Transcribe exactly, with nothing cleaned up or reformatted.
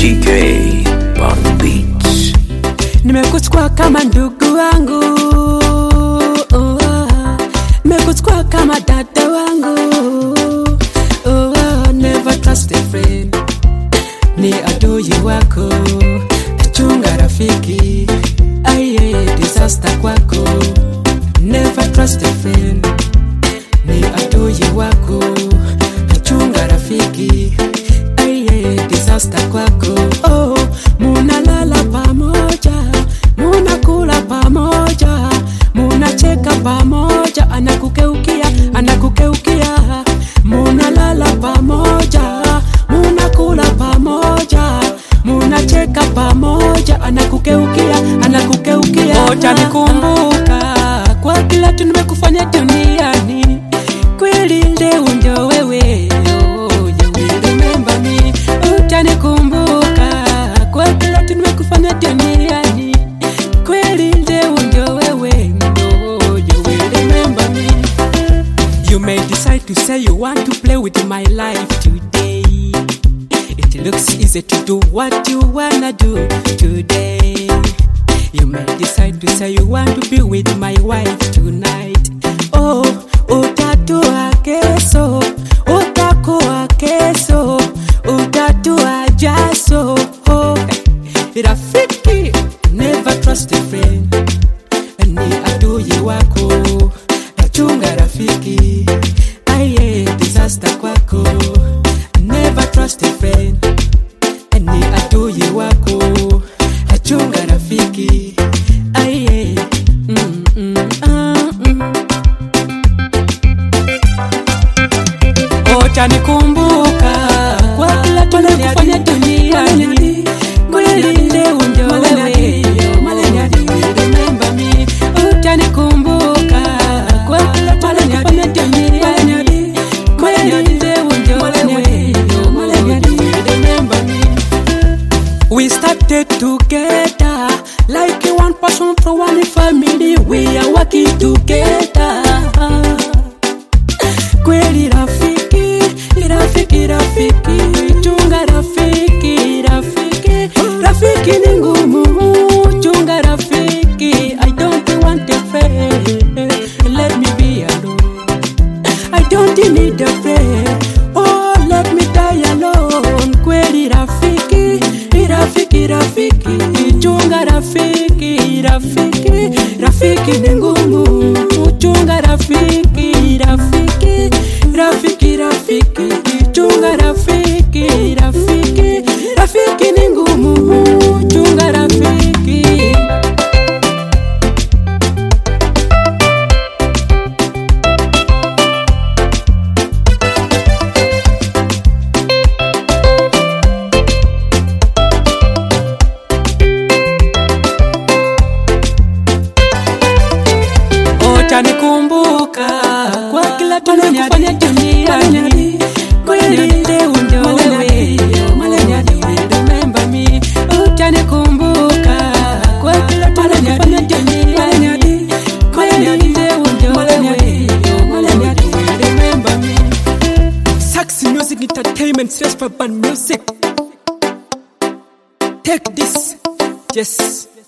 G K on the beats. Nimekuchukua kama ndugu wangu, oh, nimekuchukua kama dada wangu, oh, never trust a friend, ni adui wako, chunga rafiki, aye disaster kwako. Never trust a friend, ni adui wako, chunga rafiki, aye disaster kwako. Oh, munalala pamoja, munakula pamoja, munacheka pamoja, anakukeukia, anakukeukia. Munalala pamoja, munakula pamoja, munacheka pamoja, anakukeukia, anakukeukia. Ocha nikumbuka kwa kila tunimekufanya duniani, kweli leo ndio wewe, oh, you will remember me. Ocha nikumbuka kwa kila tunimekufanya duniani, kweli leo ndio wewe, oh, you will remember me. You may decide to say you want to play with my life today. It looks easy to do what you wanna do today. You may decide to say you want to be with my wife tonight. Oh, utatua keso, utakuwa keso, utatua jaso. Oh, rafiki, never trust a friend, ni adui wako, chunga rafiki, aye disaster kwako. Never trust a friend, ni adui wako, chunga rafiki, aye. Mm, mm, ah, mm. Ocha nikumbuka kwa kila tunakufanya duniani, kweli leo ndio wewe, remember me. Ocha nikumbuka kwa kila tunakufanya duniani, kweli leo ndio wewe, remember me. We started together like one person from one family. We are working together. Kweli rafiki, rafiki, rafiki, chunga rafiki, rafiki, rafiki ni ngumu, chunga rafiki. I don't want a friend, let me be alone. I don't need a friend, oh let me die alone. Kweli rafiki, rafiki, rafiki, chunga rafiki, rafiki, rafiki ni ngumu, chunga rafiki, rafiki, rafiki, rafiki, chunga rafiki, rafiki, rafiki ni ngumu, chunga rafiki. Ocha nikumbuka kwa kila tunakufanya duniani, kweli leo ndio wewe, remember me. Ocha nikumbuka kwa kila tunakufanya duniani, kweli leo ndio wewe, remember me. Saxy Music Entertainment, Stress for Band Music. Take this, yes.